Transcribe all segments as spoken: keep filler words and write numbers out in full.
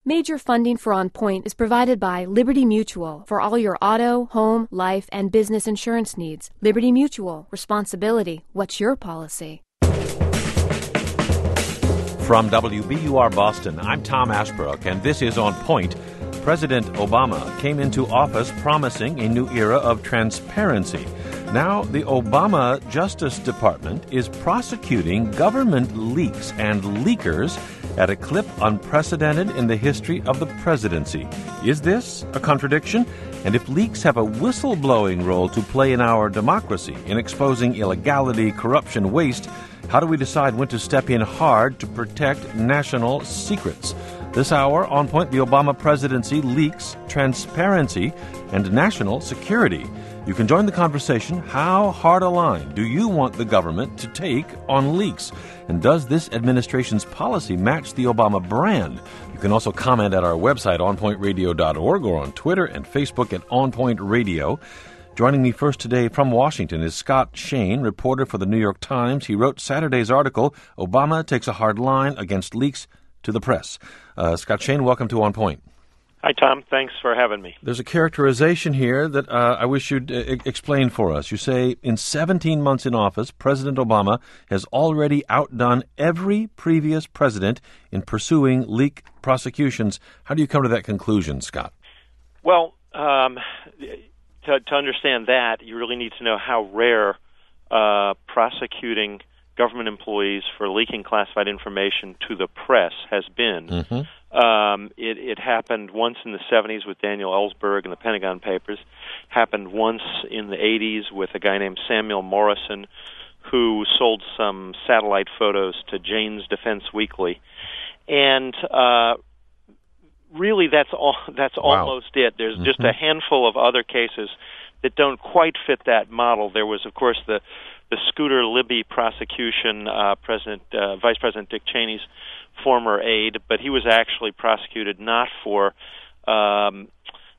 Major funding for On Point is provided by Liberty Mutual for all your auto, home, life, and business insurance needs. Liberty Mutual. Responsibility. What's your policy? From W B U R Boston, I'm Tom Ashbrook, and this is On Point. President Obama came into office promising a new era of transparency. Now, the Obama Justice Department is prosecuting government leaks and leakers at a clip unprecedented in the history of the presidency. Is this a contradiction? And if leaks have a whistleblowing role to play in our democracy in exposing illegality, corruption, waste, how do we decide when to step in hard to protect national secrets? This hour, On Point, the Obama presidency, leaks, transparency, and national security. You can join the conversation. How hard a line do you want the government to take on leaks? And does this administration's policy match the Obama brand? You can also comment at our website, on point radio dot org, or on Twitter and Facebook at On Point Radio. Joining me first today from Washington is Scott Shane, reporter for the New York Times. He wrote Saturday's article, Obama Takes a Hard Line Against Leaks to the Press. Uh, Scott Shane, welcome to On Point. Hi, Tom. Thanks for having me. There's a characterization here that uh, I wish you'd uh, explain for us. You say, in seventeen months in office, President Obama has already outdone every previous president in pursuing leak prosecutions. How do you come to that conclusion, Scott? Well, um, to, to understand that, you really need to know how rare uh, prosecuting government employees for leaking classified information to the press has been. Mm-hmm. Um, it, it happened once in the seventies with Daniel Ellsberg and the Pentagon Papers, happened once in the eighties with a guy named Samuel Morrison, who sold some satellite photos to Jane's Defense Weekly. And uh, really, that's all. That's Wow. almost it. There's Mm-hmm. just a handful of other cases that don't quite fit that model. There was, of course, the the Scooter Libby prosecution, uh, President, uh, Vice President Dick Cheney's former aide, but he was actually prosecuted not for um,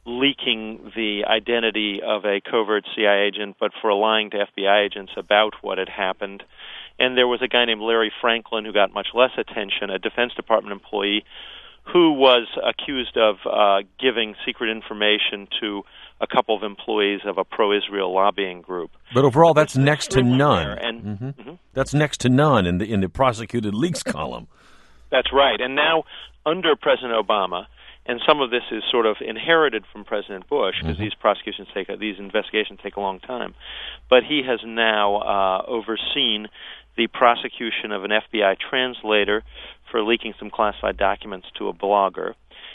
leaking the identity of a covert C I A agent, but for lying to F B I agents about what had happened. And there was a guy named Larry Franklin who got much less attention, a Defense Department employee who was accused of uh, giving secret information to a couple of employees of a pro-Israel lobbying group. But overall, that's next to none. And, mm-hmm. mm-hmm. That's next to none in the in the prosecuted leaks column. That's right. And now, under President Obama, and some of this is sort of inherited from President Bush, because mm-hmm. these prosecutions take, these investigations take a long time, but he has now uh, overseen the prosecution of an F B I translator for leaking some classified documents to a blogger.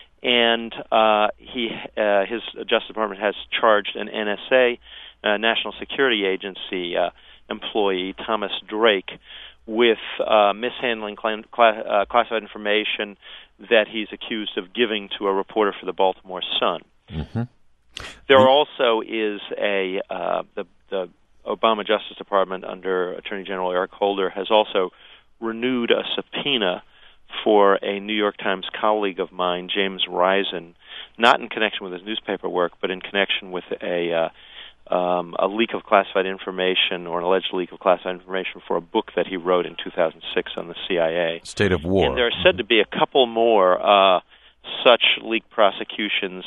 And uh, he, uh, his Justice Department has charged an N S A, uh, National Security Agency uh, employee, Thomas Drake, with uh, mishandling cl- cl- uh, classified information that he's accused of giving to a reporter for the Baltimore Sun. Mm-hmm. There also is a uh, the the Obama Justice Department under Attorney General Eric Holder has also renewed a subpoena for a New York Times colleague of mine, James Risen, not in connection with his newspaper work, but in connection with a uh, um, a leak of classified information or an alleged leak of classified information for a book that he wrote in two thousand six on the C I A. State of War. And there are said to be a couple more uh, such leak prosecutions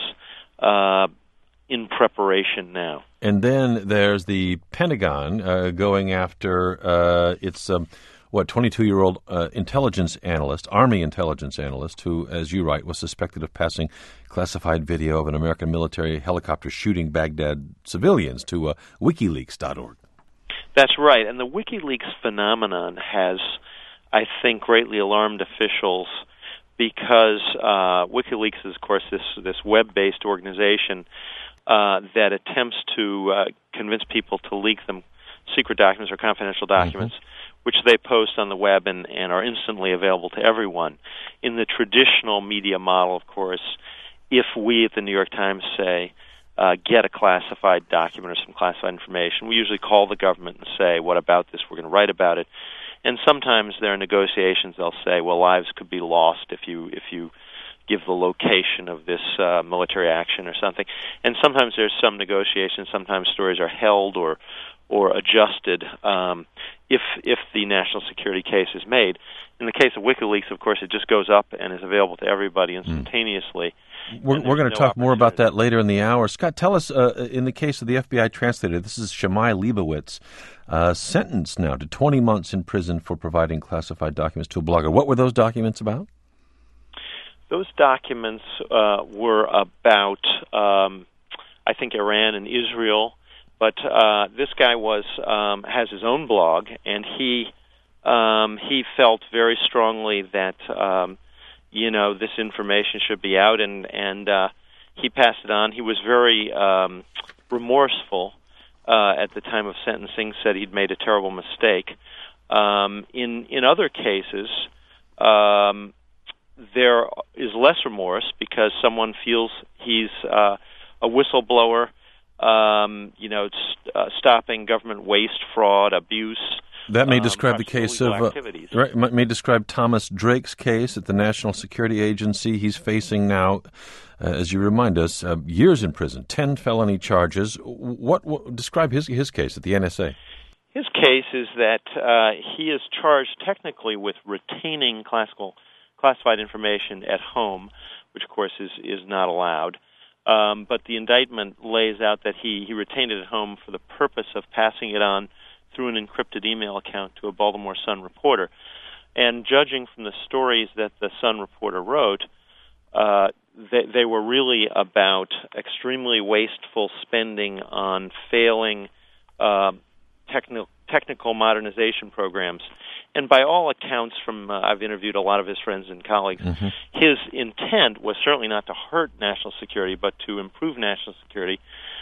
uh, in preparation now. And then there's the Pentagon uh, going after uh, its, um, what, twenty-two-year-old uh, intelligence analyst, Army intelligence analyst, who, as you write, was suspected of passing classified video of an American military helicopter shooting Baghdad civilians to uh, WikiLeaks dot org. That's right. And the WikiLeaks phenomenon has, I think, greatly alarmed officials because uh, WikiLeaks is, of course, this, this web-based organization Uh, that attempts to uh, convince people to leak them secret documents or confidential documents, mm-hmm. which they post on the web and, and are instantly available to everyone. In the traditional media model, of course, if we at the New York Times say, uh, get a classified document or some classified information, we usually call the government and say, what about this? We're going to write about it. And sometimes there are negotiations. They'll say, well, lives could be lost if you if you give the location of this uh, military action or something. And sometimes there's some negotiation. Sometimes stories are held or or adjusted um, if if the national security case is made. In the case of WikiLeaks, of course, it just goes up and is available to everybody instantaneously. Mm. We're, we're going to no talk more about that later in the hour. Scott, tell us, uh, in the case of the F B I translator, this is Shammai Leibowitz, uh, sentenced now to twenty months in prison for providing classified documents to a blogger. What were those documents about? Those documents uh, were about, um, I think, Iran and Israel. But uh, this guy was um, has his own blog, and he um, he felt very strongly that um, you know this information should be out, and and uh, he passed it on. He was very um, remorseful uh, at the time of sentencing. Said he'd made a terrible mistake. Um, in in other cases, um, there is less remorse because someone feels he's uh, a whistleblower. Um, you know, st- uh, stopping government waste, fraud, abuse. That may um, describe the case of uh, right, may describe Thomas Drake's case at the National Security Agency. He's facing now, uh, as you remind us, uh, years in prison, ten felony charges. What, what describe his his case at the N S A? His case is that uh, he is charged technically with retaining classical classified information at home, which of course is is not allowed. Um, but the indictment lays out that he, he retained it at home for the purpose of passing it on through an encrypted email account to a Baltimore Sun reporter. And judging from the stories that the Sun reporter wrote, uh, they, they were really about extremely wasteful spending on failing uh, technical technical modernization programs. And by all accounts, from uh, I've interviewed a lot of his friends and colleagues, mm-hmm. his intent was certainly not to hurt national security, but to improve national security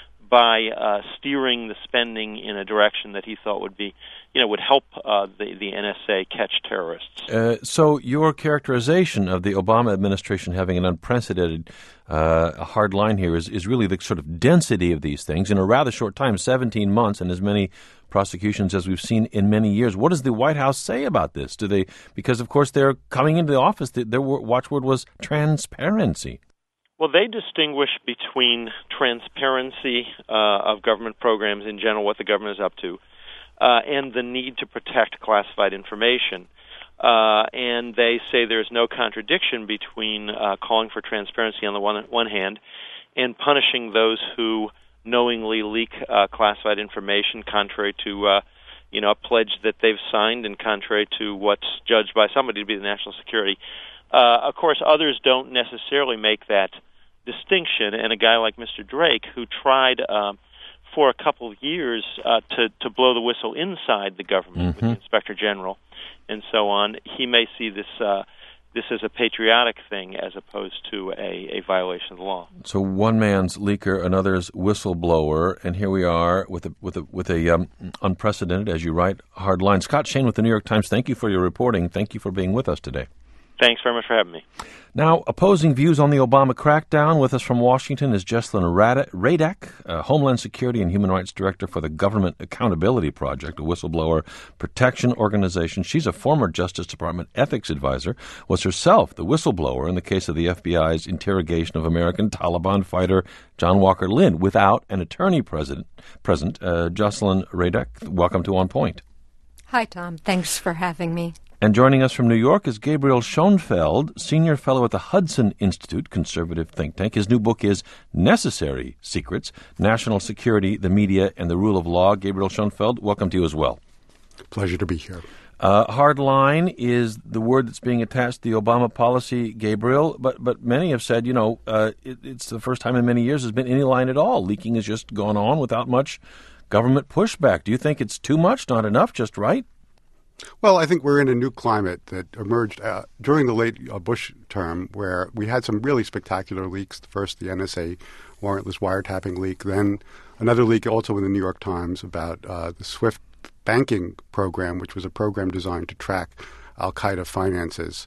by uh, steering the spending in a direction that he thought would be, you know, would help uh, the, the N S A catch terrorists. Uh, so your characterization of the Obama administration having an unprecedented uh, hard line here is, is really the sort of density of these things in a rather short time, seventeen months, and as many prosecutions as we've seen in many years. What does the White House say about this? Do they, because of course they're coming into the office, their watchword was transparency. Well, they distinguish between transparency uh, of government programs in general, what the government is up to, uh, and the need to protect classified information. Uh, and they say there's no contradiction between uh, calling for transparency on the one, one hand and punishing those who knowingly leak uh, classified information contrary to uh, you know, a pledge that they've signed and contrary to what's judged by somebody to be the national security. Uh, of course, others don't necessarily make that distinction, and a guy like Mister Drake, who tried um, for a couple of years uh, to, to blow the whistle inside the government mm-hmm. with the Inspector General and so on, he may see this uh, this as a patriotic thing as opposed to a, a violation of the law. So one man's leaker, another's whistleblower, and here we are with a with a with a um, unprecedented, as you write, hard line. Scott Shane with the New York Times. Thank you for your reporting. Thank you for being with us today. Thanks very much for having me. Now, opposing views on the Obama crackdown, with us from Washington is Jesslyn Radack, uh, Homeland Security and Human Rights Director for the Government Accountability Project, a whistleblower protection organization. She's a former Justice Department ethics advisor, was herself the whistleblower in the case of the F B I's interrogation of American Taliban fighter John Walker Lindh without an attorney present. present. Uh, Jesslyn Radack, welcome to On Point. Hi, Tom. Thanks for having me. And joining us from New York is Gabriel Schoenfeld, Senior Fellow at the Hudson Institute, conservative think tank. His new book is Necessary Secrets, National Security, the Media, and the Rule of Law. Gabriel Schoenfeld, welcome to you as well. Pleasure to be here. Uh, hard line is the word that's being attached to the Obama policy, Gabriel, but but many have said, you know, uh, it, it's the first time in many years there's been any line at all. Leaking has just gone on without much government pushback. Do you think it's too much, not enough, just right? Well, I think we're in a new climate that emerged uh, during the late uh, Bush term, where we had some really spectacular leaks. First, the N S A warrantless wiretapping leak, then another leak also in the New York Times about uh, the SWIFT banking program, which was a program designed to track al-Qaeda finances.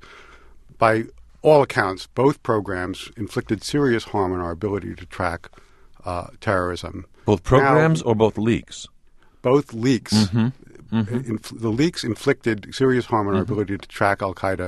By all accounts, both programs inflicted serious harm on our ability to track uh, terrorism. Both programs now, or both leaks? Both leaks. Mm-hmm. Mm-hmm. Inf- the leaks inflicted serious harm on our mm-hmm. ability to track al-Qaeda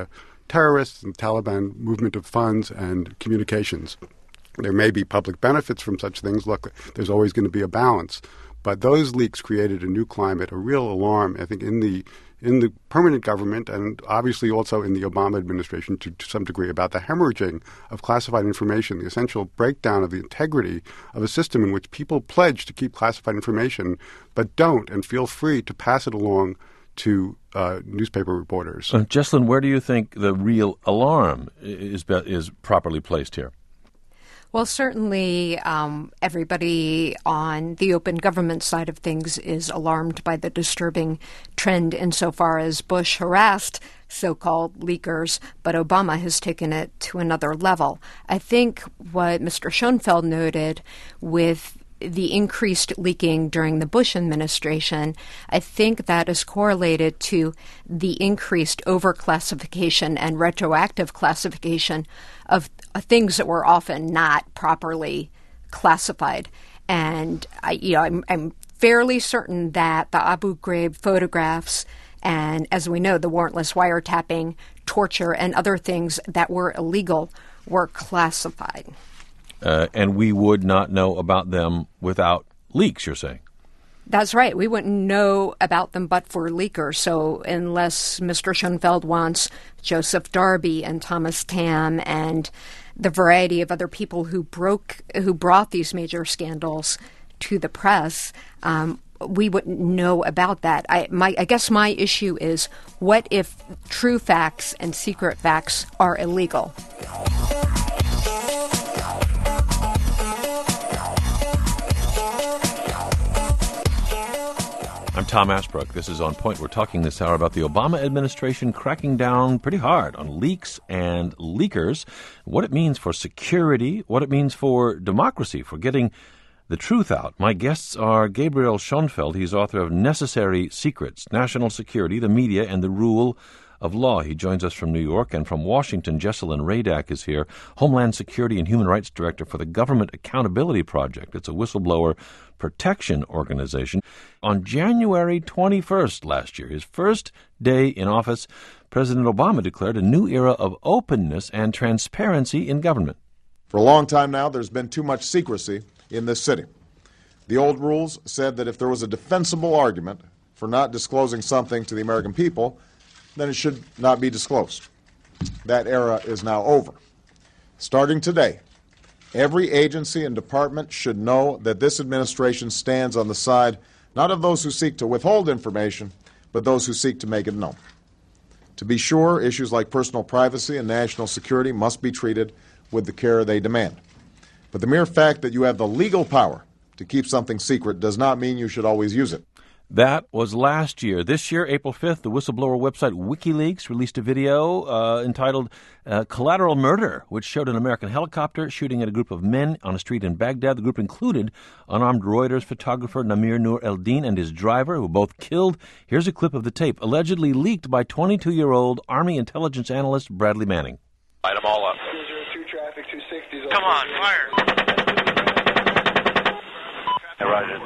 terrorists and Taliban movement of funds and communications. There may be public benefits from such things. Look, there's always going to be a balance. But those leaks created a new climate, a real alarm, I think, in the in the permanent government and obviously also in the Obama administration to, to some degree about the hemorrhaging of classified information, the essential breakdown of the integrity of a system in which people pledge to keep classified information but don't and feel free to pass it along to uh, newspaper reporters. Uh, Jesslyn, where do you think the real alarm is is properly placed here? Well, certainly um, everybody on the open government side of things is alarmed by the disturbing trend insofar as Bush harassed so-called leakers, but Obama has taken it to another level. I think what Mister Schoenfeld noted with the increased leaking during the Bush administration, I think that is correlated to the increased overclassification and retroactive classification of uh, things that were often not properly classified. And I, you know, I'm, I'm fairly certain that the Abu Ghraib photographs and, as we know, the warrantless wiretapping, torture, and other things that were illegal were classified. Uh, and we would not know about them without leaks, you're saying? That's right. We wouldn't know about them but for leakers. So unless Mister Schoenfeld wants Joseph Darby and Thomas Tam and the variety of other people who broke, who brought these major scandals to the press, um, we wouldn't know about that. I, my, I guess my issue is, what if true facts and secret facts are illegal? I'm Tom Ashbrook. This is On Point. We're talking this hour about the Obama administration cracking down pretty hard on leaks and leakers, what it means for security, what it means for democracy, for getting the truth out. My guests are Gabriel Schoenfeld. He's author of Necessary Secrets, National Security, the Media, and the Rule of Law. He joins us from New York, and from Washington, Jesselyn Radack is here, Homeland Security and Human Rights Director for the Government Accountability Project. It's a whistleblower protection organization. On January twenty-first last year, his first day in office, President Obama declared a new era of openness and transparency in government. For a long time now, there's been too much secrecy in this city. The old rules said that if there was a defensible argument for not disclosing something to the American people, then it should not be disclosed. That era is now over. Starting today, every agency and department should know that this administration stands on the side not of those who seek to withhold information, but those who seek to make it known. To be sure, issues like personal privacy and national security must be treated with the care they demand. But the mere fact that you have the legal power to keep something secret does not mean you should always use it. That was last year. This year, April fifth, the whistleblower website WikiLeaks released a video uh, entitled uh, Collateral Murder, which showed an American helicopter shooting at a group of men on a street in Baghdad. The group included unarmed Reuters photographer Namir Nur el-Din and his driver, who both killed. Here's a clip of the tape, allegedly leaked by twenty-two-year-old Army intelligence analyst Bradley Manning. Light them all up. Come on, fire. Hey, Roger.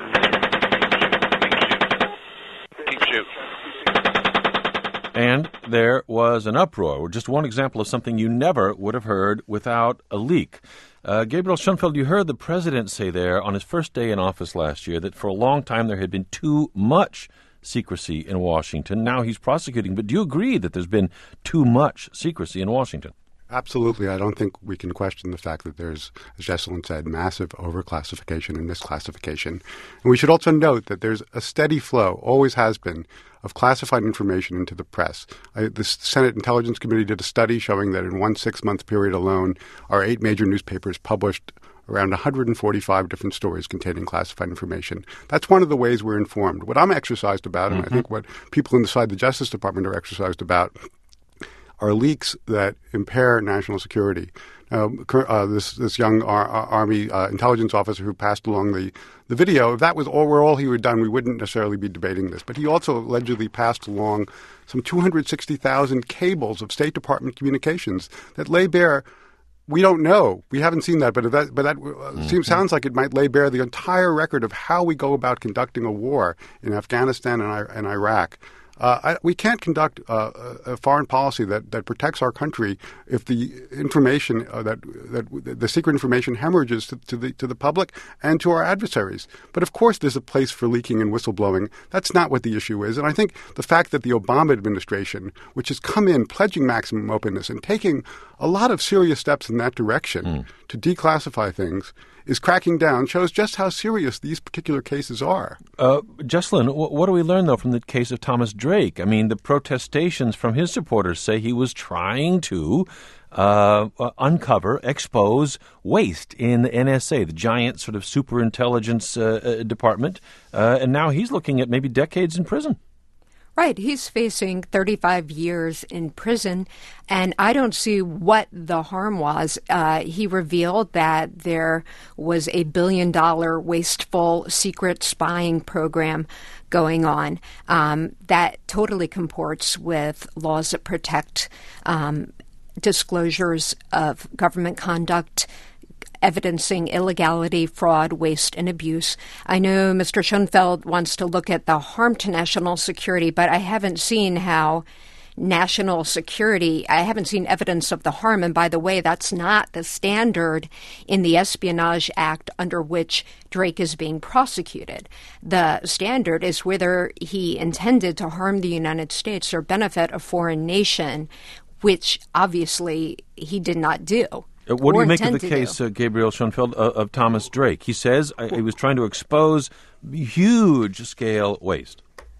And there was an uproar, just one example of something you never would have heard without a leak. Uh, Gabriel Schoenfeld, you heard the president say there on his first day in office last year that for a long time there had been too much secrecy in Washington. Now he's prosecuting. But do you agree that there's been too much secrecy in Washington? Absolutely. I don't think we can question the fact that there's, as Jesselyn said, massive overclassification and misclassification. And we should also note that there's a steady flow, always has been, of classified information into the press. I, the Senate Intelligence Committee did a study showing that in one six-month period alone, our eight major newspapers published around one hundred forty-five different stories containing classified information. That's one of the ways we're informed. What I'm exercised about, mm-hmm. and I think what people inside the Justice Department are exercised about, are leaks that impair national security. Uh, uh, this this young ar- Army uh, intelligence officer who passed along the, the video, if that was all, were all he had done, we wouldn't necessarily be debating this. But he also allegedly passed along some two hundred sixty thousand cables of State Department communications that lay bare. We don't know. We haven't seen that, but that, but that mm-hmm. seems, sounds like it might lay bare the entire record of how we go about conducting a war in Afghanistan and, and Iraq. Uh, I, we can't conduct uh, a foreign policy that, that protects our country if the information uh, that that the secret information hemorrhages to, to the to the public and to our adversaries. But of course, there's a place for leaking and whistleblowing. That's not what the issue is. And I think the fact that the Obama administration, which has come in pledging maximum openness and taking a lot of serious steps in that direction mm. to declassify things, is cracking down, shows just how serious these particular cases are. Uh, Jesslyn, w- what do we learn, though, from the case of Thomas Drake? I mean, the protestations from his supporters say he was trying to uh, uh, uncover, expose waste in the N S A, the giant sort of superintelligence uh, uh, department, uh, and now he's looking at maybe decades in prison. Right. He's facing thirty-five years in prison, and I don't see what the harm was. Uh, he revealed that there was a billion-dollar wasteful secret spying program going on um, that totally comports with laws that protect um, disclosures of government conduct, evidencing illegality, fraud, waste, and abuse. I know Mister Schoenfeld wants to look at the harm to national security, but I haven't seen how national security, I haven't seen evidence of the harm. And by the way, that's not the standard in the Espionage Act under which Drake is being prosecuted. The standard is whether he intended to harm the United States or benefit a foreign nation, which obviously he did not do. Uh, what do you make of the case, uh, Gabriel Schoenfeld, uh, of Thomas Drake? He says uh, he was trying to expose huge-scale waste.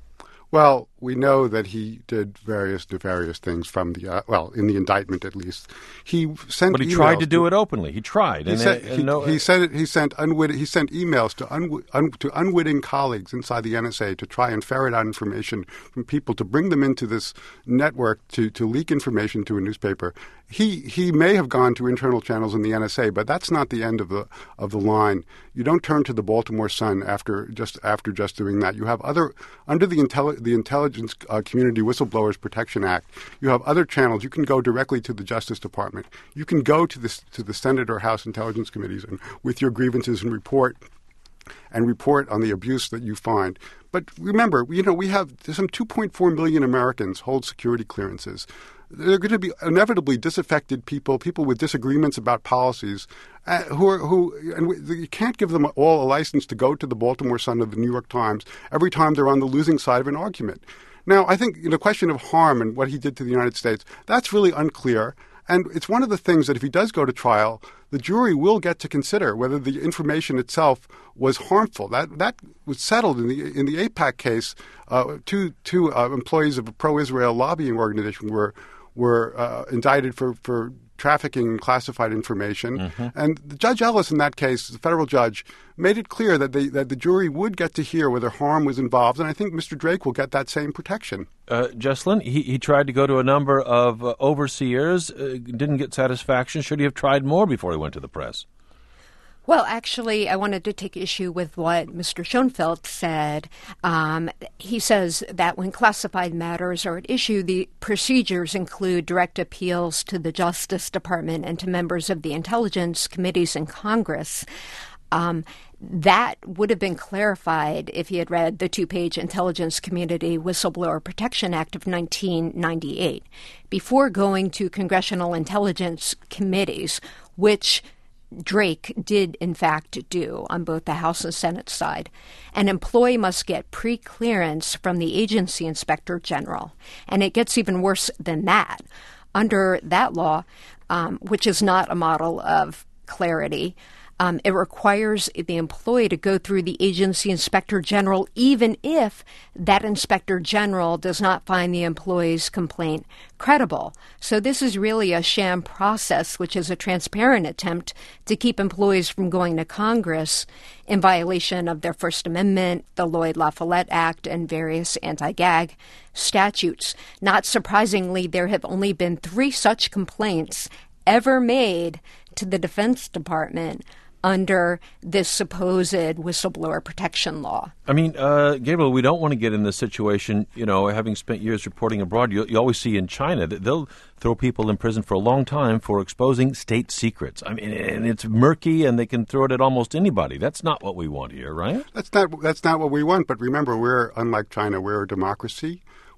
Well, we know that he did various nefarious things from the, uh, well, in the indictment at least. He sent But he emails tried to do it openly. He tried. He, and, said, uh, he, no, he, said it, he, sent unwit- he sent emails to, un- un- to unwitting colleagues inside the N S A to try and ferret out information from people, to bring them into this network to, to leak information to a newspaper. He he may have gone to internal channels in the N S A, but that's not the end of the of the line. You don't turn to the Baltimore Sun after just after just doing that. You have other under the intelli- the Intelligence uh, Community Whistleblowers Protection Act. You have other channels. You can go directly to the Justice Department. You can go to the to the Senate or House Intelligence Committees and with your grievances and report and report on the abuse that you find. But remember, you know, we have some two point four million Americans hold security clearances. There are going to be inevitably disaffected people, people with disagreements about policies, uh, who are who, and we, you can't give them all a license to go to the Baltimore Sun or the New York Times every time they're on the losing side of an argument. Now, I think, you know, the question of harm and what he did to the United States, that's really unclear. And it's one of the things that if he does go to trial, the jury will get to consider whether the information itself was harmful. That that was settled in the in the AIPAC case. Uh, two two uh, employees of a pro-Israel lobbying organization were were uh, indicted for, for trafficking classified information. Mm-hmm. And Judge Ellis in that case, the federal judge, made it clear that the, that the jury would get to hear whether harm was involved. And I think Mister Drake will get that same protection. Uh, Jesslyn, he, he tried to go to a number of uh, overseers, uh, didn't get satisfaction. Should he have tried more before he went to the press? Well, actually, I wanted to take issue with what Mister Schoenfeld said. Um, he says that when classified matters are at issue, the procedures include direct appeals to the Justice Department and to members of the intelligence committees in Congress. Um, that would have been clarified if he had read the two-page Intelligence Community Whistleblower Protection Act of nineteen ninety-eight. Before going to congressional intelligence committees, which Drake did, in fact, do on both the House and Senate side, an employee must get pre-clearance from the agency inspector general. And it gets even worse than that. Under that law, um, which is not a model of clarity, Um, it requires the employee to go through the agency inspector general, even if that inspector general does not find the employee's complaint credible. So this is really a sham process, which is a transparent attempt to keep employees from going to Congress in violation of their First Amendment, the Lloyd-La-Follette Act, and various anti-gag statutes. Not surprisingly, there have only been three such complaints ever made to the Defense Department under this supposed whistleblower protection law. I mean, uh, Gabriel, we don't want to get in this situation, you know, having spent years reporting abroad, you, you always see in China that they'll throw people in prison for a long time for exposing state secrets. I mean, and it's murky and they can throw it at almost anybody. That's not what we want here, right? That's not, that's not what we want. But remember, we're, unlike China, we're a democracy.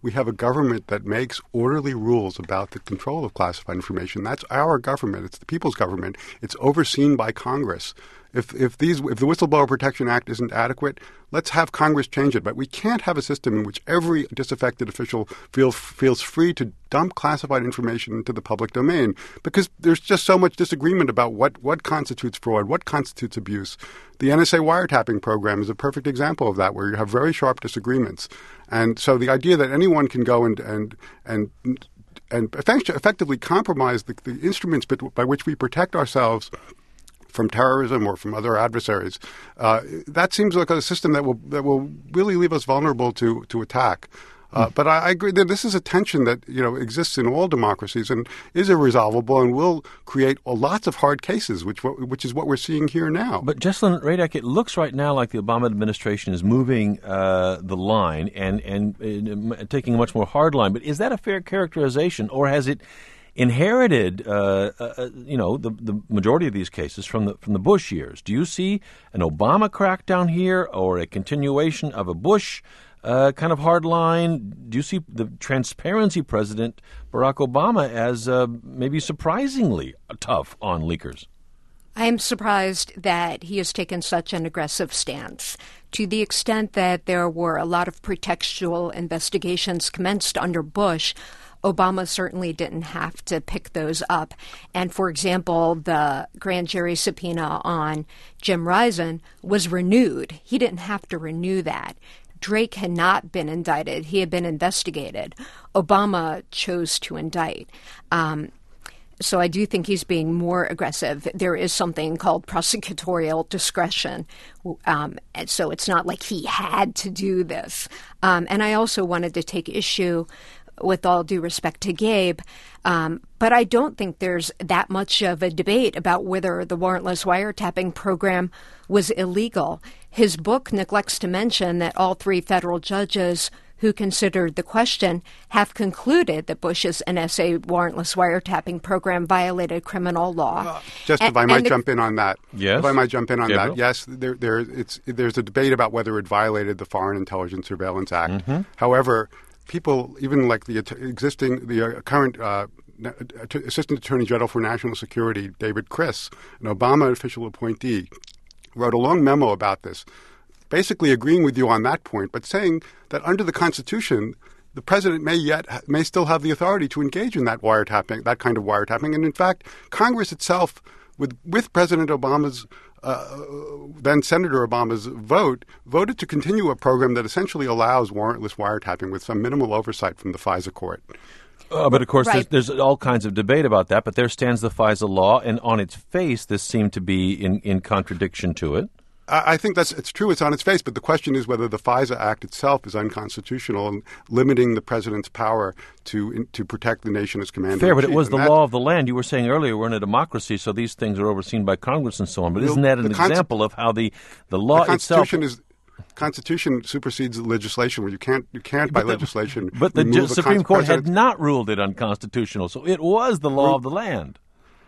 we have a government that makes orderly rules about the control of classified information. That's our government. It's the people's government. It's overseen by Congress. If if these if the Whistleblower Protection Act isn't adequate, let's have Congress change it. But we can't have a system in which every disaffected official feels feels free to dump classified information into the public domain, because there's just so much disagreement about what, what constitutes fraud, what constitutes abuse. The N S A wiretapping program is a perfect example of that, where you have very sharp disagreements. And so the idea that anyone can go and and and and effectively compromise the, the instruments by which we protect ourselves from terrorism or from other adversaries, uh, that seems like a system that will that will really leave us vulnerable to to attack. Uh, but I, I agree that this is a tension that, you know, exists in all democracies and is irresolvable and will create lots of hard cases, which which is what we're seeing here now. But Jesselyn Radack, it looks right now like the Obama administration is moving uh, the line and, and and taking a much more hard line. But is that a fair characterization, or has it inherited, uh, uh, you know, the, the majority of these cases from the from the Bush years? Do you see an Obama crackdown here, or a continuation of a Bush uh, kind of hard line? Do you see the transparency president, Barack Obama, as uh, maybe surprisingly tough on leakers? I am surprised that he has taken such an aggressive stance, to the extent that there were a lot of pretextual investigations commenced under Bush. Obama certainly didn't have to pick those up. And, for example, the grand jury subpoena on Jim Risen was renewed. He didn't have to renew that. Drake had not been indicted. He had been investigated. Obama chose to indict. Um, so I do think he's being more aggressive. There is something called prosecutorial discretion. Um, and so it's not like he had to do this. Um, and I also wanted to take issue, with all due respect to Gabe, um, but I don't think there's that much of a debate about whether the warrantless wiretapping program was illegal. His book neglects to mention that all three federal judges who considered the question have concluded that Bush's N S A warrantless wiretapping program violated criminal law. Uh, just and, if I might the, jump in on that. Yes. If I might jump in on Gabriel? that. Yes, there, there, it's, there's a debate about whether it violated the Foreign Intelligence Surveillance Act. Mm-hmm. However, people, even like the existing, the uh, current uh, Assistant Attorney General for National Security, David Criss, an Obama official appointee, wrote a long memo about this, basically agreeing with you on that point, but saying that under the Constitution, the president may yet may still have the authority to engage in that wiretapping, that kind of wiretapping, and in fact, Congress itself, with with President Obama's Uh, then Senator Obama's vote, voted to continue a program that essentially allows warrantless wiretapping with some minimal oversight from the FISA court. Uh, but, of course, right. there's, there's all kinds of debate about that, but there stands the FISA law, and on its face, this seemed to be in, in contradiction to it. I think that's it's true. It's on its face, but the question is whether the FISA Act itself is unconstitutional and limiting the president's power to in, to protect the nation as commander. Fair, but it was and the law of the land. You were saying earlier we're in a democracy, so these things are overseen by Congress and so on. But isn't that an con- example of how the the law the Constitution itself? Is, Constitution supersedes legislation. Where you can't you can't by but the, legislation. But the remove Supreme a con- Court president. had not ruled it unconstitutional, so it was the law of the land.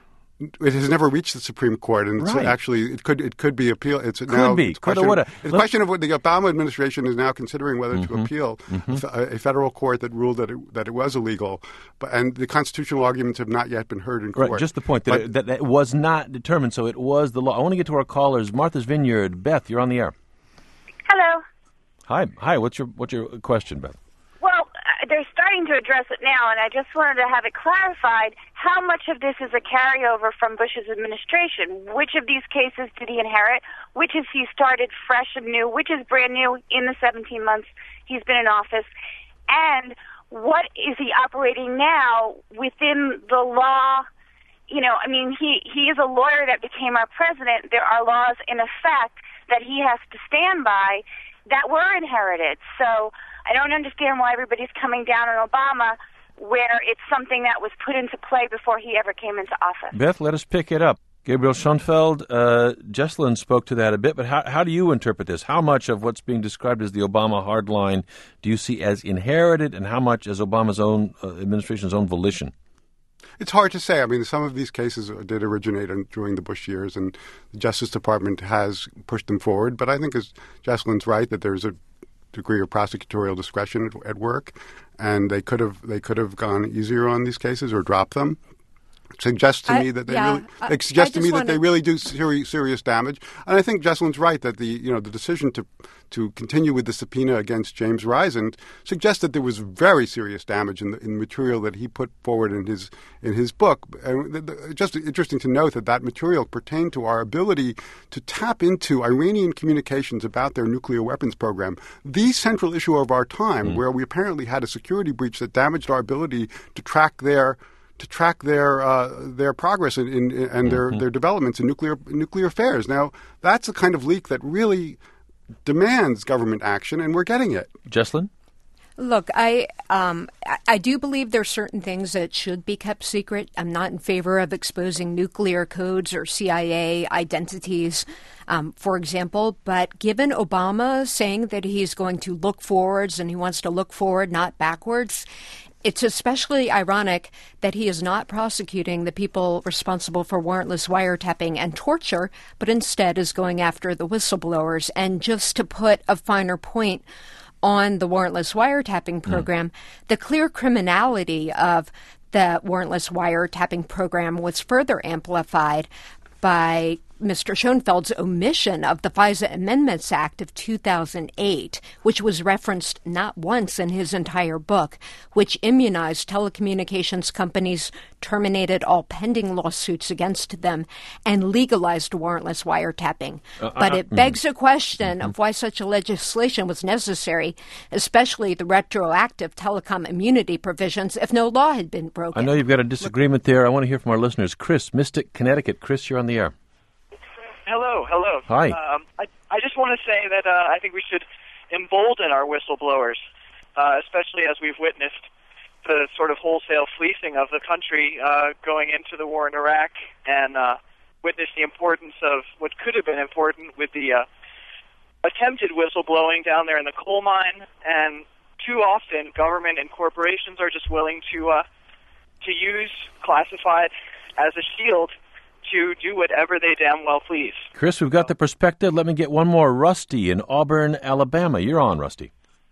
It has never reached the Supreme Court, and it's right. actually it could it could be appeal. It's could now be. It's a question, woulda, it's a question of what the Obama administration is now considering whether mm-hmm. to appeal mm-hmm. a, a federal court that ruled that it, that it was illegal, but and the constitutional arguments have not yet been heard in court. Right. Just the point that, but, it, that it was not determined, so it was the law. I want to get to our callers. Martha's Vineyard, Beth, you're on the air. Hello. Hi. Hi. What's your what's your question, Beth? Well, uh, they're starting to address it now, and I just wanted to have it clarified how much of this is a carryover from Bush's administration. Which of these cases did he inherit? Which has he started fresh and new? Which is brand new in the seventeen months he's been in office? And what is he operating now within the law? You know, I mean, he, he is a lawyer that became our president. There are laws in effect that he has to stand by that were inherited. So I don't understand why everybody's coming down on Obama where it's something that was put into play before he ever came into office. Beth, let us pick it up. Gabriel Schoenfeld, uh, Jesselyn spoke to that a bit, but how, how do you interpret this? How much of what's being described as the Obama hardline do you see as inherited, and how much as Obama's own uh, administration's own volition? It's hard to say. I mean, some of these cases did originate in, during the Bush years, and the Justice Department has pushed them forward. But I think, as Jesselyn's right, that there's a degree of prosecutorial discretion at, at work. and they could have they could have gone easier on these cases or dropped them. Suggests to I, me that they yeah, really I, it suggests to me wanna... that they really do serious, serious damage. And I think Jesselyn's right that the you know the decision to to continue with the subpoena against James Rising suggests that there was very serious damage in the, in the material that he put forward in his in his book. And the, the, just interesting to note that that material pertained to our ability to tap into Iranian communications about their nuclear weapons program, the central issue of our time, mm. where we apparently had a security breach that damaged our ability to track their to track their uh, their progress in, in, in, and their, mm-hmm. their developments in nuclear nuclear affairs. Now, that's the kind of leak that really demands government action, and we're getting it. Jesselyn? Look, I um, I do believe there are certain things that should be kept secret. I'm not in favor of exposing nuclear codes or C I A identities, um, for example. But given Obama saying that he's going to look forwards and he wants to look forward, not backwards, it's especially ironic that he is not prosecuting the people responsible for warrantless wiretapping and torture, but instead is going after the whistleblowers. And just to put a finer point on the warrantless wiretapping program, mm. the clear criminality of the warrantless wiretapping program was further amplified by Mister Schoenfeld's omission of the FISA Amendments Act of two thousand eight, which was referenced not once in his entire book, which immunized telecommunications companies, terminated all pending lawsuits against them, and legalized warrantless wiretapping. Uh, but uh, it begs mm. a question mm-hmm. of why such a legislation was necessary, especially the retroactive telecom immunity provisions, if no law had been broken. I know you've got a disagreement there. I want to hear from our listeners. Chris, Mystic, Connecticut. Chris, you're on the air. Hello, hello. Hi. Um, I, I just want to say that uh, I think we should embolden our whistleblowers, uh, especially as we've witnessed the sort of wholesale fleecing of the country uh, going into the war in Iraq, and uh, witness the importance of what could have been important with the uh, attempted whistleblowing down there in the coal mine. And too often, government and corporations are just willing to uh, to use classified as a shield to do whatever they damn well please. Chris, we've got the perspective. Let me get one more. Rusty in Auburn, Alabama. You're on, Rusty.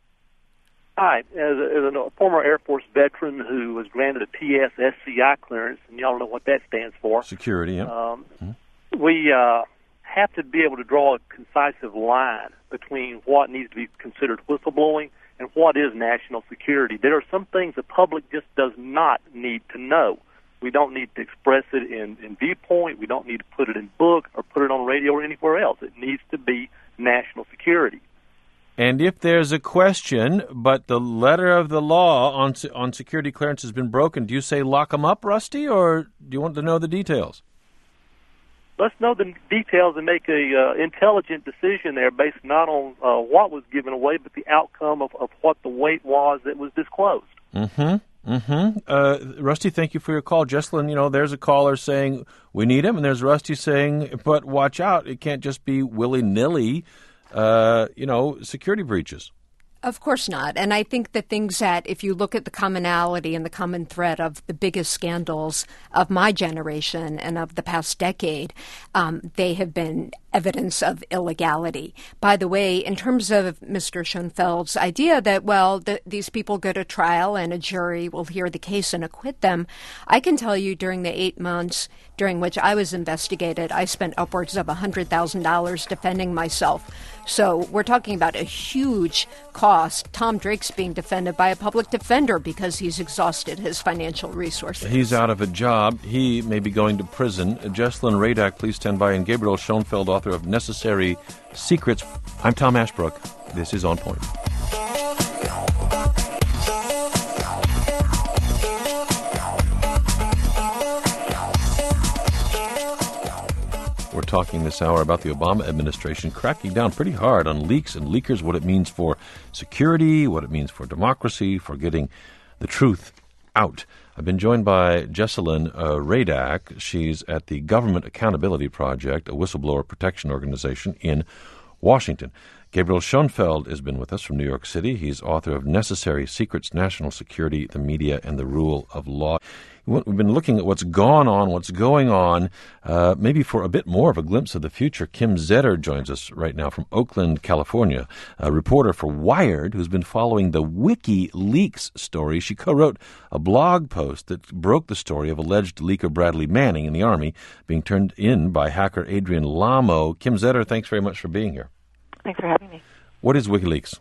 Hi. As a, as a former Air Force veteran who was granted a P S S C I clearance, and y'all know what that stands for. Security, yeah. Um, mm-hmm. We uh, have to be able to draw a concise line between what needs to be considered whistleblowing and what is national security. There are some things the public just does not need to know. We don't need to express it in, in Viewpoint. We don't need to put it in book or put it on radio or anywhere else. It needs to be national security. And if there's a question, but the letter of the law on on security clearance has been broken, do you say lock them up, Rusty, or do you want to know the details? Let's know the details and make a uh, intelligent decision there based not on uh, what was given away, but the outcome of, of what the weight was that was disclosed. Mm-hmm. Mm-hmm. Uh, Rusty, thank you for your call. Jesselyn, you know, there's a caller saying we need him, and there's Rusty saying, but watch out, it can't just be willy-nilly, uh, you know, security breaches. Of course not. And I think the things that, if you look at the commonality and the common thread of the biggest scandals of my generation and of the past decade, um, they have been evidence of illegality. By the way, in terms of Mister Schoenfeld's idea that, well, the, these people go to trial and a jury will hear the case and acquit them, I can tell you during the eight months during which I was investigated, I spent upwards of one hundred thousand dollars defending myself. So we're talking about a huge cost. Tom Drake's being defended by a public defender because he's exhausted his financial resources. He's out of a job. He may be going to prison. Jesselyn Radack, please stand by, and Gabriel Schoenfeld, author of Necessary Secrets. I'm Tom Ashbrook. This is On Point. We're talking this hour about the Obama administration cracking down pretty hard on leaks and leakers, what it means for security, what it means for democracy, for getting the truth out. I've been joined by Jesselyn uh, Radack. She's at the Government Accountability Project, a whistleblower protection organization in Washington. Gabriel Schoenfeld has been with us from New York City. He's author of Necessary Secrets, National Security, the Media, and the Rule of Law. We've been looking at what's gone on, what's going on. Uh, maybe for a bit more of a glimpse of the future, Kim Zetter joins us right now from Oakland, California, a reporter for Wired who's been following the WikiLeaks story. She co-wrote a blog post that broke the story of alleged leaker Bradley Manning in the Army being turned in by hacker Adrian Lamo. Kim Zetter, thanks very much for being here. Thanks for having me. What is WikiLeaks?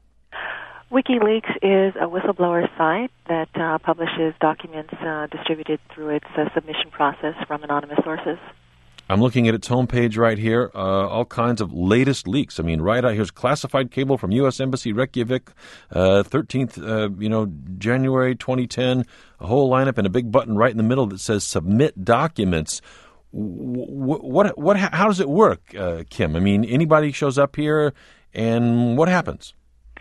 WikiLeaks is a whistleblower site that uh, publishes documents uh, distributed through its uh, submission process from anonymous sources. I'm looking at its homepage right here. Uh, all kinds of latest leaks. I mean, right out here's classified cable from U S Embassy Reykjavik, uh, thirteenth, uh, you know, January twenty ten. A whole lineup and a big button right in the middle that says "Submit Documents." What, what, what how does it work, uh, Kim? I mean, anybody shows up here, and what happens?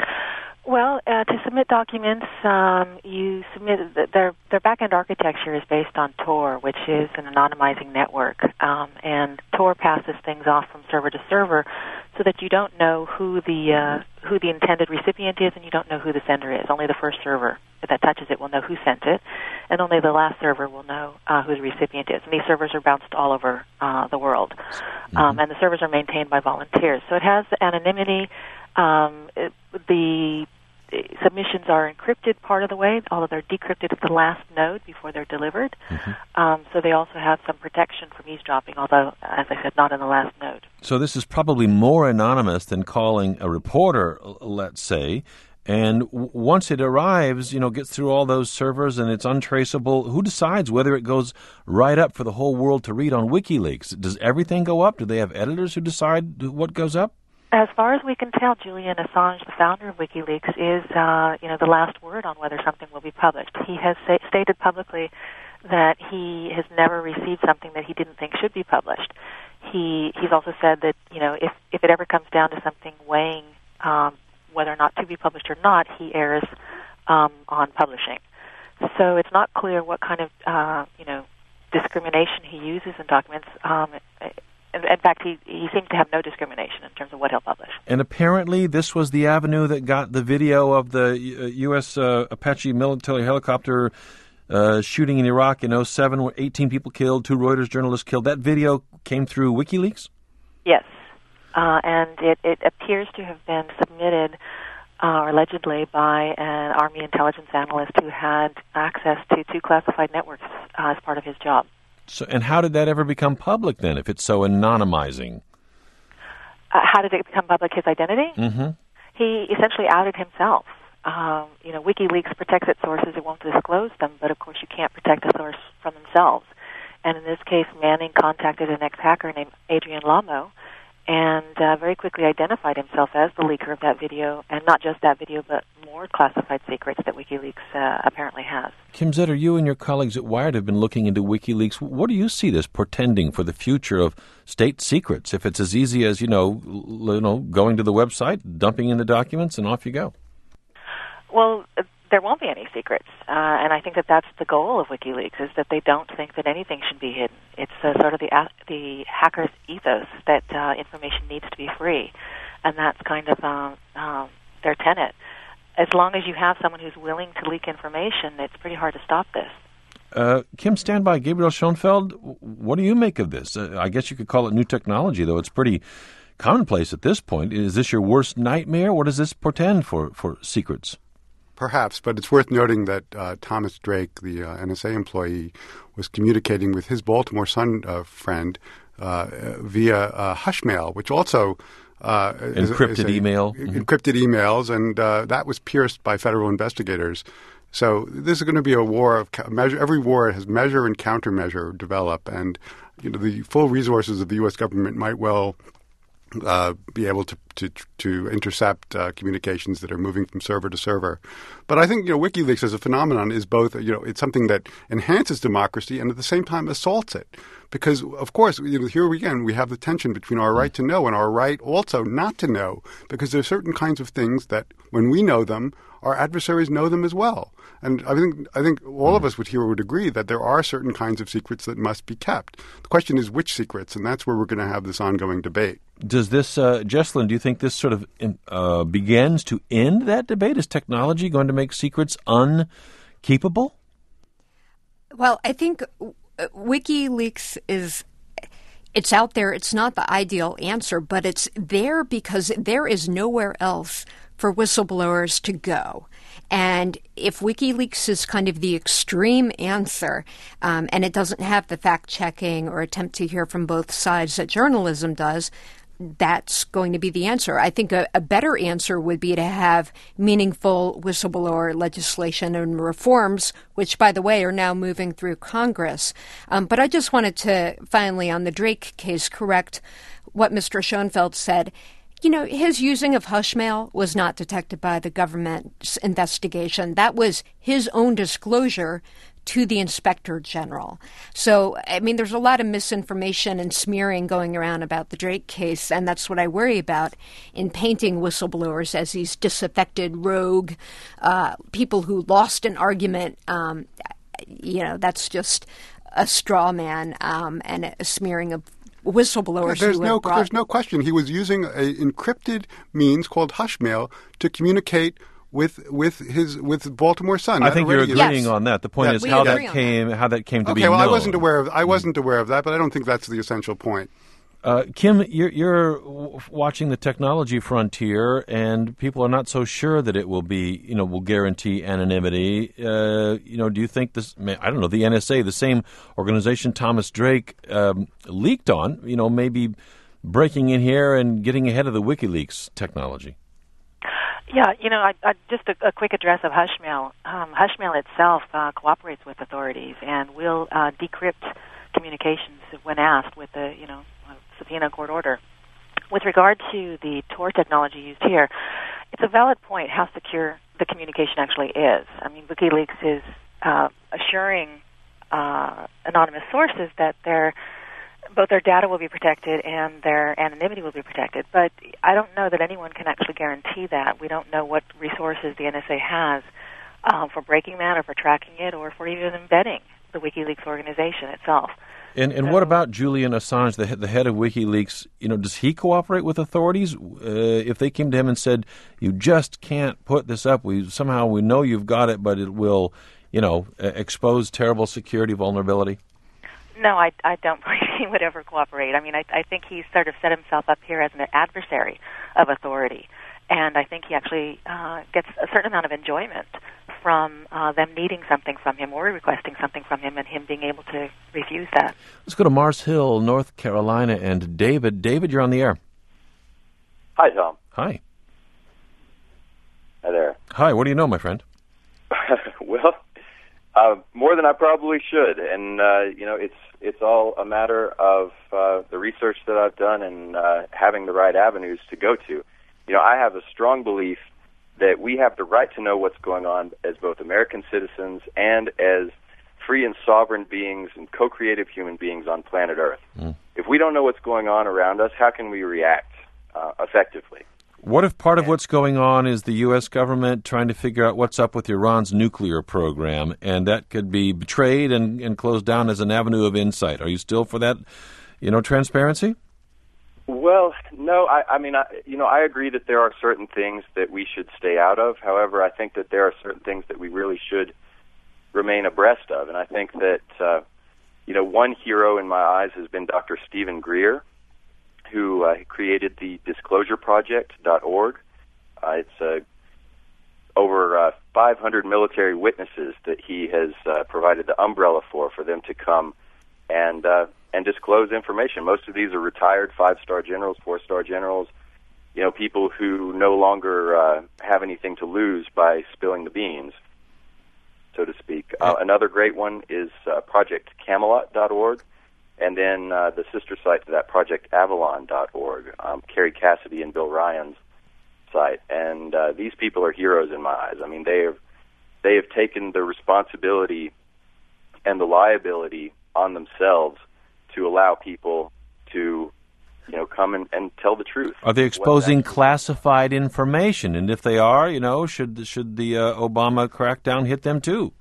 Well, uh, to submit documents, um, you submit their their back-end architecture is based on Tor, which is an anonymizing network, um, and Tor passes things off from server to server, so that you don't know who the uh, who the intended recipient is, and you don't know who the sender is. Only the first server that touches it will know who sent it, and only the last server will know uh, who the recipient is. And these servers are bounced all over uh, the world, mm-hmm. um, and the servers are maintained by volunteers. So it has anonymity. Um, it, the submissions are encrypted part of the way, although they're decrypted at the last node before they're delivered. Mm-hmm. Um, so they also have some protection from eavesdropping, although, as I said, not in the last node. So this is probably more anonymous than calling a reporter, let's say. And w- once it arrives, you know, gets through all those servers and it's untraceable, who decides whether it goes right up for the whole world to read on WikiLeaks? Does everything go up? Do they have editors who decide what goes up? As far as we can tell, Julian Assange, the founder of WikiLeaks, is uh, you know the last word on whether something will be published. He has sa- stated publicly that he has never received something that he didn't think should be published. He he's also said that you know if if it ever comes down to something weighing um, whether or not to be published or not, he errs um, on publishing. So it's not clear what kind of uh, you know discrimination he uses in documents. Um, In fact, he, he seems to have no discrimination in terms of what he'll publish. And apparently this was the avenue that got the video of the U S Uh, Apache military helicopter uh, shooting in Iraq in oh seven, where eighteen people killed, two Reuters journalists killed. That video came through WikiLeaks? Yes. Uh, and it, it appears to have been submitted, uh, or allegedly, by an Army intelligence analyst who had access to two classified networks uh, as part of his job. So, and how did that ever become public then, if it's so anonymizing? Uh, how did it become public, his identity? Mm-hmm. He essentially outed himself. Um, you know, WikiLeaks protects its sources. It won't disclose them, but of course you can't protect a source from themselves. And in this case, Manning contacted an ex-hacker named Adrian Lamo and uh, very quickly identified himself as the leaker of that video, and not just that video, but more classified secrets that WikiLeaks uh, apparently has. Kim Zetter, you and your colleagues at Wired have been looking into WikiLeaks. What do you see this portending for the future of state secrets, if it's as easy as, you know, l- you know, going to the website, dumping in the documents, and off you go? Well, uh, there won't be any secrets, uh, and I think that that's the goal of WikiLeaks, is that they don't think that anything should be hidden. It's uh, sort of the uh, the hacker's ethos that uh, information needs to be free, and that's kind of um, um, their tenet. As long as you have someone who's willing to leak information, it's pretty hard to stop this. Uh, Kim, stand by. Gabriel Schoenfeld, what do you make of this? Uh, I guess you could call it new technology, though it's pretty commonplace at this point. Is this your worst nightmare? What does this portend for, for secrets? Perhaps, but it's worth noting that uh, Thomas Drake, the uh, N S A employee, was communicating with his Baltimore Sun uh, friend uh, via uh, Hushmail, which also uh, encrypted is a, is a, email, encrypted mm-hmm. emails, and uh, that was pierced by federal investigators. So this is going to be a war of measure. Every war has measure and countermeasure develop, and you know the full resources of the U S government might well Uh, be able to to, to intercept uh, communications that are moving from server to server. But I think you know WikiLeaks as a phenomenon is both you know it's something that enhances democracy and at the same time assaults it, because of course you know, here again we have the tension between our right to know and our right also not to know, because there are certain kinds of things that when we know them, our adversaries know them as well. And I think I think all of us would here would agree that there are certain kinds of secrets that must be kept. The question is which secrets, and that's where we're going to have this ongoing debate. Does this, uh, Jesslyn, do you think this sort of uh, begins to end that debate? Is technology going to make secrets unkeepable? Well, I think WikiLeaks is, it's out there. It's not the ideal answer, but it's there because there is nowhere else for whistleblowers to go. And if WikiLeaks is kind of the extreme answer, um, and it doesn't have the fact-checking or attempt to hear from both sides that journalism does, that's going to be the answer. I think a, a better answer would be to have meaningful whistleblower legislation and reforms, which, by the way, are now moving through Congress. Um, but I just wanted to finally, on the Drake case, correct what Mister Schoenfeld said. You know, his using of hushmail was not detected by the government's investigation. That was his own disclosure to the Inspector General. So, I mean, there's a lot of misinformation and smearing going around about the Drake case, and that's what I worry about in painting whistleblowers as these disaffected, rogue uh, people who lost an argument. Um, you know, that's just a straw man um, and a smearing of whistleblowers. Yeah, there's who no brought... there's no question he was using an encrypted means called hushmail to communicate with with his with Baltimore Sun. I think you're agreeing yes. on that. The point yes. is how that came how that came to okay, be well, known. I wasn't aware of I wasn't aware of that, but I don't think that's the essential point. Uh, Kim, you're, you're watching the technology frontier, and people are not so sure that it will be, you know, will guarantee anonymity. Uh, you know, do you think this? I don't know. The N S A, the same organization Thomas Drake um, leaked on, you know, maybe breaking in here and getting ahead of the WikiLeaks technology. Yeah, you know, I, I, just a, a quick address of Hushmail. Um, Hushmail itself uh, cooperates with authorities and will uh, decrypt communications when asked with a, you know, a subpoena court order. With regard to the Tor technology used here, it's a valid point how secure the communication actually is. I mean, WikiLeaks is uh, assuring uh, anonymous sources that their both their data will be protected and their anonymity will be protected. But I don't know that anyone can actually guarantee that. We don't know what resources the N S A has um, for breaking that or for tracking it or for even embedding the WikiLeaks organization itself. And and so, what about Julian Assange, the head, the head of WikiLeaks? You know, does he cooperate with authorities? Uh, if they came to him and said, "You just can't put this up. We somehow we know you've got it, but it will, you know, expose terrible security vulnerability." No, I, I don't believe he would ever cooperate. I mean, I, I think he's sort of set himself up here as an adversary of authority, and I think he actually uh, gets a certain amount of enjoyment from uh, them needing something from him or requesting something from him and him being able to refuse that. Let's go to Mars Hill, North Carolina, and David. David, you're on the air. Hi, Tom. Hi. Hi there. Hi, what do you know, my friend? Well, uh, more than I probably should, and, uh, you know, it's it's all a matter of uh, the research that I've done and uh, having the right avenues to go to. You know, I have a strong belief that we have the right to know what's going on as both American citizens and as free and sovereign beings and co-creative human beings on planet Earth. Mm. If we don't know what's going on around us, how can we react uh, effectively? What if part of what's going on is the U S government trying to figure out what's up with Iran's nuclear program, and that could be betrayed and, and closed down as an avenue of insight? Are you still for that, you know, transparency? Well, no, I, I mean, I, you know, I agree that there are certain things that we should stay out of. However, I think that there are certain things that we really should remain abreast of. And I think that, uh, you know, one hero in my eyes has been Doctor Stephen Greer, who uh, created the disclosure project dot org. Uh, it's uh, over uh, five hundred military witnesses that he has uh, provided the umbrella for, for them to come and uh, and disclose information. Most of these are retired five-star generals, four-star generals, you know, people who no longer uh, have anything to lose by spilling the beans, so to speak. Uh, another great one is uh, project camelot dot org, and then uh, the sister site to that, project avalon dot org, um, Carrie Cassidy and Bill Ryan's site. And uh, these people are heroes in my eyes. I mean, they have, they have taken the responsibility and the liability on themselves to allow people to, you know, come and, and tell the truth. Are they exposing classified information? And if they are, you know, should should the uh, Obama crackdown hit them too?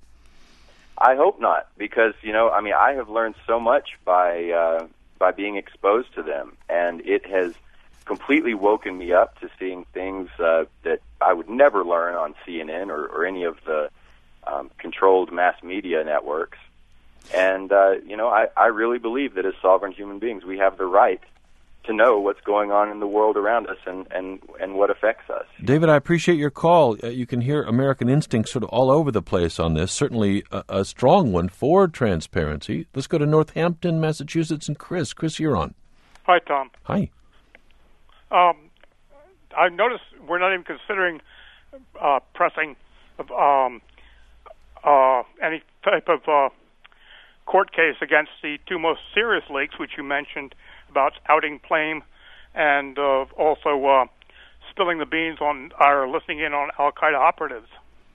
I hope not, because, you know, I mean, I have learned so much by uh, by being exposed to them, and it has completely woken me up to seeing things uh, that I would never learn on C N N or, or any of the um, controlled mass media networks. And, uh, you know, I, I really believe that as sovereign human beings, we have the right to know what's going on in the world around us and, and, and what affects us. David, I appreciate your call. Uh, you can hear American instinct sort of all over the place on this, certainly a, a strong one for transparency. Let's go to Northampton, Massachusetts, and Chris. Chris, you're on. Hi, Tom. Hi. Um, I noticed we're not even considering uh, pressing um, uh, any type of uh, court case against the two most serious leaks, which you mentioned, about outing Plame and uh, also uh, spilling the beans on our listening in on Al-Qaeda operatives.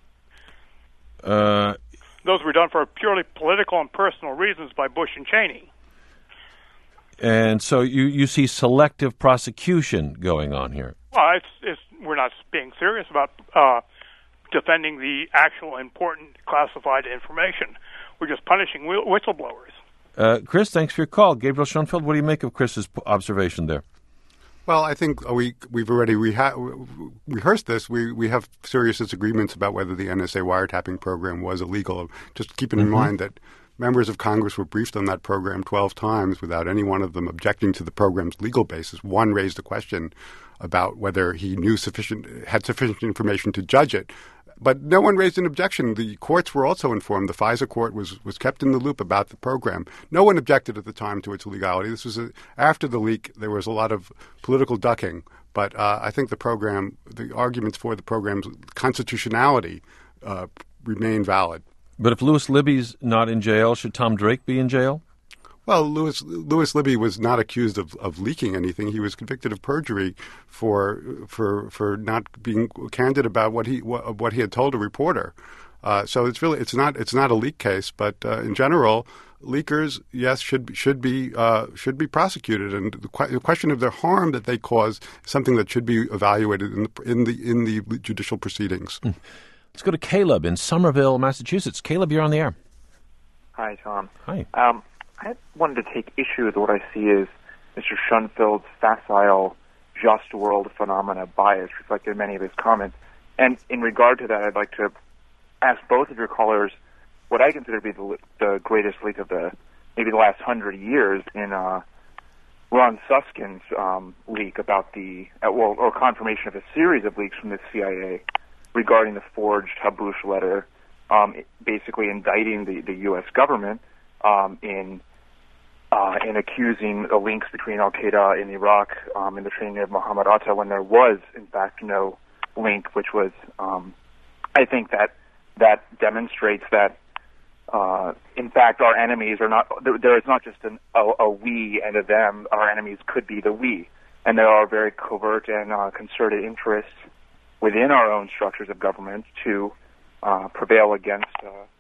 Uh, Those were done for purely political and personal reasons by Bush and Cheney. And so you, you see selective prosecution going on here. Well, it's, it's, we're not being serious about uh, defending the actual important classified information. We're just punishing wh- whistleblowers. Uh, Chris, thanks for your call. Gabriel Schoenfeld, what do you make of Chris's observation there? Well, I think we, we've already reha- rehearsed this. We we have serious disagreements about whether the N S A wiretapping program was illegal. Just keeping in mm-hmm. mind that members of Congress were briefed on that program twelve times without any one of them objecting to the program's legal basis. One raised a question about whether he knew sufficient, had sufficient information to judge it. But no one raised an objection. The courts were also informed. The FISA court was, was kept in the loop about the program. No one objected at the time to its legality. This was a, after the leak. There was a lot of political ducking. But uh, I think the program, the arguments for the program's constitutionality uh, remain valid. But if Louis Libby's not in jail, should Tom Drake be in jail? Well, Louis, Louis Libby was not accused of, of leaking anything. He was convicted of perjury for for for not being candid about what he what, what he had told a reporter. Uh, so it's really it's not it's not a leak case, but uh, in general, leakers, yes, should should be uh, should be prosecuted, and the, qu- the question of the harm that they cause is something that should be evaluated in the in the in the judicial proceedings. Mm. Let's go to Caleb in Somerville, Massachusetts. Caleb, you're on the air. Hi, Tom. Hi. Um, I wanted to take issue with what I see as Mister Schoenfeld's facile, just world phenomena bias reflected in many of his comments. And in regard to that, I'd like to ask both of your callers what I consider to be the, the greatest leak of the maybe the last hundred years in uh, Ron Susskind's um, leak about the uh, well, or confirmation of a series of leaks from the C I A regarding the forged Haboosh letter, um, basically indicting the, the U S government um, in Uh, in accusing the links between Al-Qaeda in Iraq um, and the training of Muhammad Atta when there was, in fact, no link, which was, um, I think that that demonstrates that, uh, in fact, our enemies are not, there, there is not just an, a, a we and a them, our enemies could be the we. And there are very covert and uh, concerted interests within our own structures of government to uh, prevail against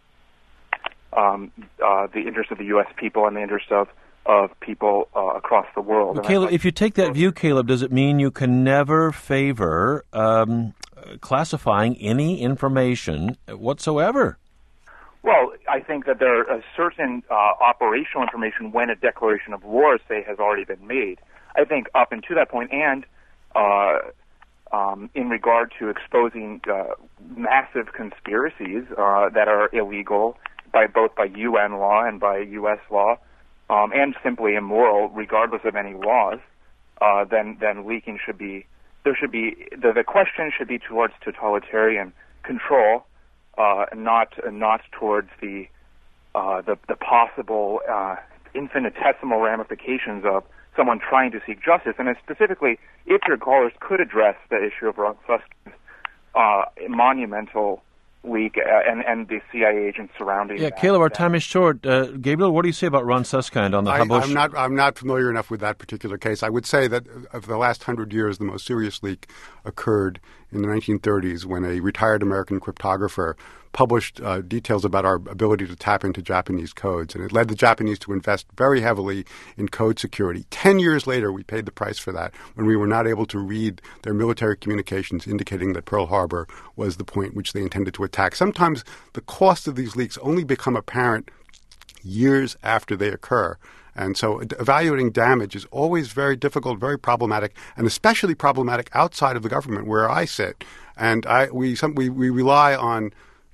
uh, um, uh, the interests of the U S people and the interests of of people uh, across the world. Well, Caleb, if you take that view, Caleb, does it mean you can never favor um, classifying any information whatsoever? Well, I think that there are certain uh, operational information when a declaration of war, say, has already been made. I think up until that point, and uh, um, in regard to exposing uh, massive conspiracies uh, that are illegal by both by U N law and by U S law, Um, and simply immoral, regardless of any laws, uh, then then leaking should be there should be the, the question should be towards totalitarian control, uh, not not towards the uh, the, the possible uh, infinitesimal ramifications of someone trying to seek justice. And specifically, if your callers could address the issue of Ron Suskind's uh, monumental leak uh, and, and the C I A agents surrounding Yeah, that. Caleb, our time is short. Uh, Gabriel, what do you say about Ron Suskind on the I, Haboosh? I'm not. I'm not familiar enough with that particular case. I would say that of the last hundred years, the most serious leak occurred in the nineteen thirties when a retired American cryptographer published uh, details about our ability to tap into Japanese codes, and it led the Japanese to invest very heavily in code security. Ten years later, we paid the price for that when we were not able to read their military communications indicating that Pearl Harbor was the point which they intended to attack. Sometimes the cost of these leaks only become apparent years after they occur. And so evaluating damage is always very difficult, very problematic, and especially problematic outside of the government where I sit. And I, we, some, we, we rely on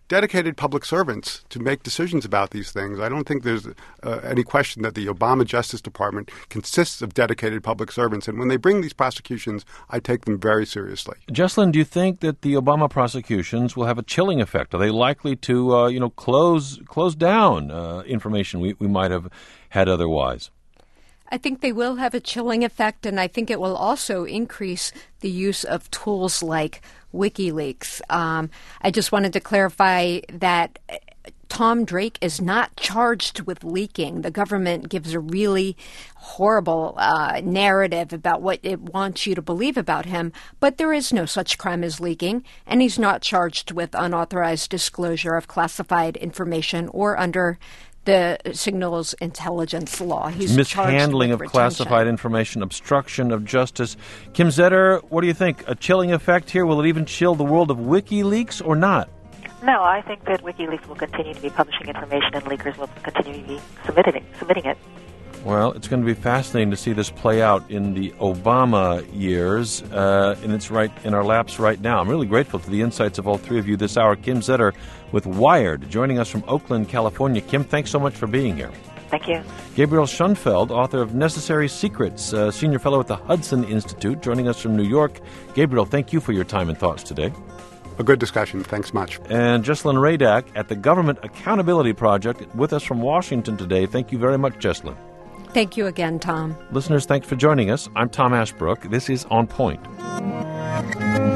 dedicated public servants to make decisions about these things. I don't think there's uh, any question that the Obama Justice Department consists of dedicated public servants. And when they bring these prosecutions, I take them very seriously. Jesslyn, do you think that the Obama prosecutions will have a chilling effect? Are they likely to, uh, you know, close close down uh, information we, we might have had otherwise? I think they will have a chilling effect, and I think it will also increase the use of tools like WikiLeaks. Um, I just wanted to clarify that Tom Drake is not charged with leaking. The government gives a really horrible uh, narrative about what it wants you to believe about him, but there is no such crime as leaking, and he's not charged with unauthorized disclosure of classified information or under the signals intelligence law. He's mishandling of retention. Classified information, obstruction of justice. Kim Zetter, what do you think? A chilling effect here? Will it even chill the world of WikiLeaks or not? No, I think that WikiLeaks will continue to be publishing information and leakers will continue to be submitting it. Submitting it. Well, it's going to be fascinating to see this play out in the Obama years, uh, and it's right in our laps right now. I'm really grateful for the insights of all three of you this hour. Kim Zetter with Wired, joining us from Oakland, California. Kim, thanks so much for being here. Thank you. Gabriel Schoenfeld, author of Necessary Secrets, uh, senior fellow at the Hudson Institute, joining us from New York. Gabriel, thank you for your time and thoughts today. A good discussion. Thanks much. And Jesslyn Radack at the Government Accountability Project with us from Washington today. Thank you very much, Jesslyn. Thank you again, Tom. Listeners, thanks for joining us. I'm Tom Ashbrook. This is On Point.